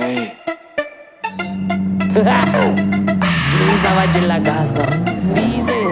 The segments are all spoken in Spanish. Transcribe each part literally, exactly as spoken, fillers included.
Ey. Quinza Valle en la casa. Dice.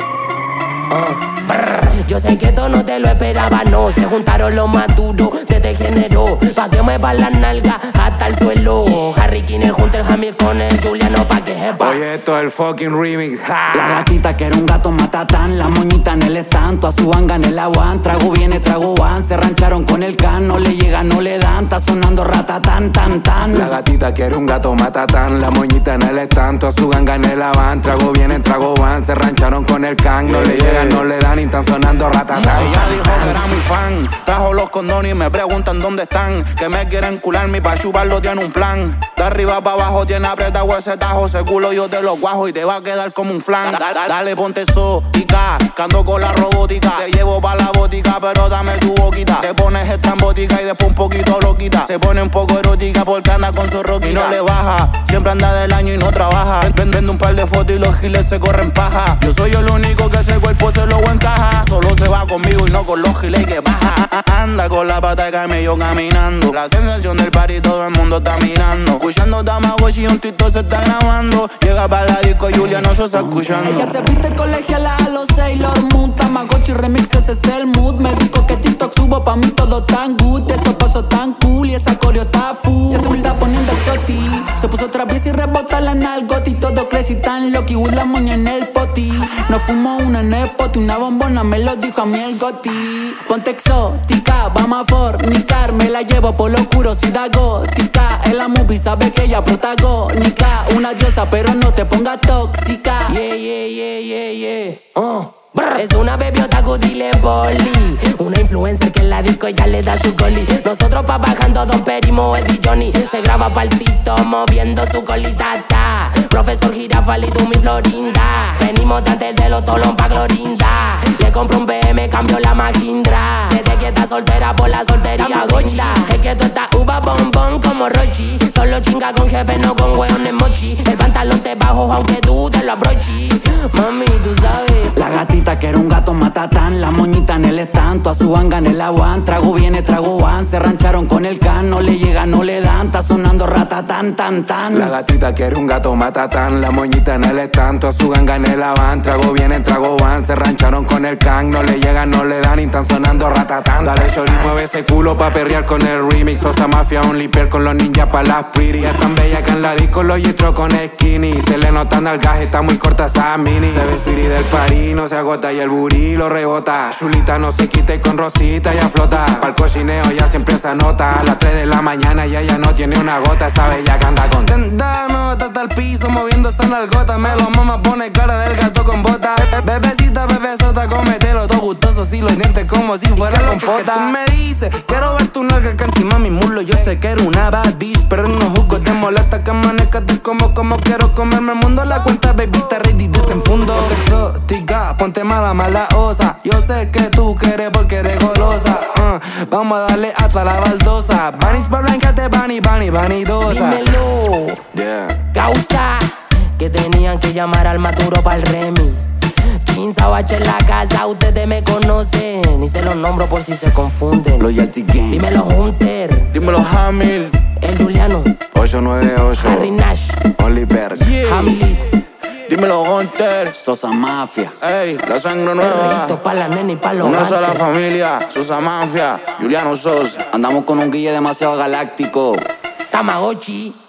Uh, brr. Yo sé que esto no te lo esperaba, no. Se juntaron los más duros de este género. Pa' que mueva la nalga hasta el suelo. Harry King, el Hunter, Jamil con el Juliano, pa' que sepa. Oye, esto es el fucking remix. ¡Ja! La gatita que era un gato matatán, la moñita en el stand, a su banga en el aguán. Trago viene, trago van, se rancharon con el can. No le llega, no le dan, está sonando ratatán, tan, tan. La gatita quiere un gato matatán, la moñita en el estanto, a su ganga en el avan. Trago viene, trago van, se rancharon con el can. No le llegan, no le dan y están sonando ratatán. Ella dijo que era mi fan, trajo los condones y me preguntan dónde están. Que me quieren cular, mi pa' chuparlo tiene un plan. De arriba pa' abajo tiene apretado ese tajo. Ese culo yo te lo guajo y te va a quedar como un flan. Dale, ponte exótica, que ando con la robótica. Te llevo pa' la botica, pero dame tu boquita. Te pones estrambótica y después un poquito loquita. Se pone un poco erótica porque anda con su roquita. Y no le baja, siempre anda del año y no trabaja. Vende un par de fotos y los giles se corren paja. Yo soy el único que ese cuerpo se lo encaja. Solo se va conmigo y no con los giles que baja. Anda con la pata de camello caminando. La sensación del party todo el mundo está mirando. Escuchando Tamagotchi y un tito se está grabando. Llega para la disco Julia no se está escuchando. Ella se viste colegiala a los Sailor Moon. Tamagotchi remix, ese es el mood. Me dijo que TikTok subo pa' mí todo tan good. Eso pasó tan cool y esa coreo está full. Ya se me está poniendo exoti. Se puso otra vez y rebota la nalgoti. Todo crazy tan locky with la moña en el poti. No fumo una en el poti, una bombona me lo dijo a mí el goti. Ponte exótica, vamos a fornicar. Me la llevo por lo curiosidad gótica. En la movie sabe que ella protagónica. Una diosa pero no te pongas tóxica. Yeah, yeah, yeah, yeah, yeah. Uh. Es una bebiota dile boli. Una influencer que en la disco ya le da su goli. Nosotros pa' bajando Don Perimo, Eddie Johnny. Se graba partito moviendo su colita ta. Profesor Girafal y tú mi Florinda. Venimos antes de los tolón pa' Clorinda. Le compro un B M, cambio la Mahindra. Desde que está soltera por la soltería gochita. Es que tú estás uva bombón como Rochi. Solo chinga con jefe, no con hueones mochi. El pantalón te bajo aunque tú te lo abrochi. Mami, tú sabes. La gatita que era un gato matatán, la moñita en el stand, a su banga en el aguán. Trago viene, trago van, se rancharon con el can. No le llega, no le dan, está sonando ratatán, tan, tan. La gatita quiere un gato matatán, la moñita en el estanto, a su ganga en el avan. Trago viene, trago van, se rancharon con el can. No le llegan, no le dan y están sonando ratatán. Dale shorty, mueve ese culo pa' perrear con el remix. Osa Mafia, un lipier con los ninjas pa' las pretty. Es tan bella que en la disco los yitro con skinny. Se le notan al gaje, está muy corta esa mini. Se ve sweetie del party, no se agota y el booty lo rebota. Chulita no se quita y con Rosita ya flota. Pa'l cochineo ya siempre se anota. A las tres de la mañana y ella no tiene una gota. Esa bella que anda con sentada, no hasta el piso moviendo esa nalgota. Me lo mama, pone cara del gato con bota. Bebecita, bebesota, cómetelo todo gustoso. Si los dientes como si fuera compota. Me dice, quiero ver tu nalga acá encima mi muslo. Yo sé que era una bad bitch, pero no juzgo. Te molesta que amanezca tú como, como quiero comerme el mundo. La cuenta, baby, está ready, desenfundo. Ponte exótica, ponte mala, mala osa. Yo sé que tú quieres porque eres golosa. uh, Vamos a darle hasta la baldosa. Vanish pa' blancate, vani, vani, vanidosa. Dímelo, yeah. Causa que tenían que llamar al maturo pa'l Remy. Quinza Valle en la casa, ustedes me conocen y se los nombro por si se confunden. Loyalty Gang. Dímelo Hunter, Dímelo Jamil, el Juliano, ocho nueve ocho Harry Nash, Only Berg. yeah. Hamlet, Dímelo Hunter. Sosa Mafia. Ey, la sangre nueva. perrito pa' la nena y pa' los Una sola antes. familia, Sosa Mafia, Juliano Sosa. Andamos con un guille demasiado galáctico. Tamagotchi.